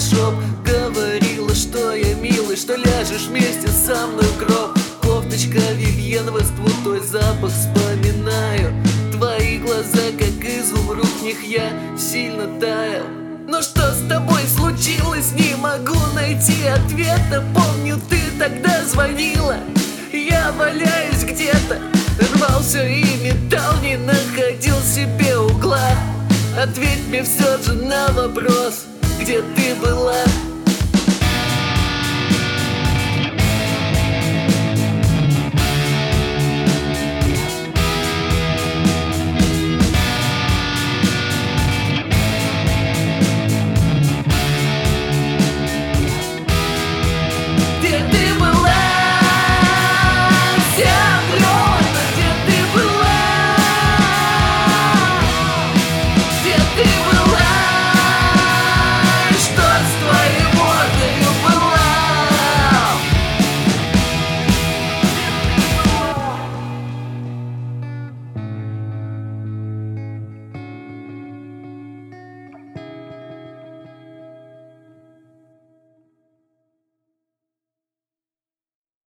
фотошоп. Говорила, что я милый, что ляжешь вместе со мной в гроб. Кофточка Вивьен, Вествуд, твой запах вспоминаю. Твои глаза, как изумруд, в них я сильно таял. Но что с тобой случилось, не могу найти ответа. Помню, ты тогда звонила, я валяюсь где-то, рвался и металл, не находил себе угла. Ответь мне все же на вопрос, где ты была.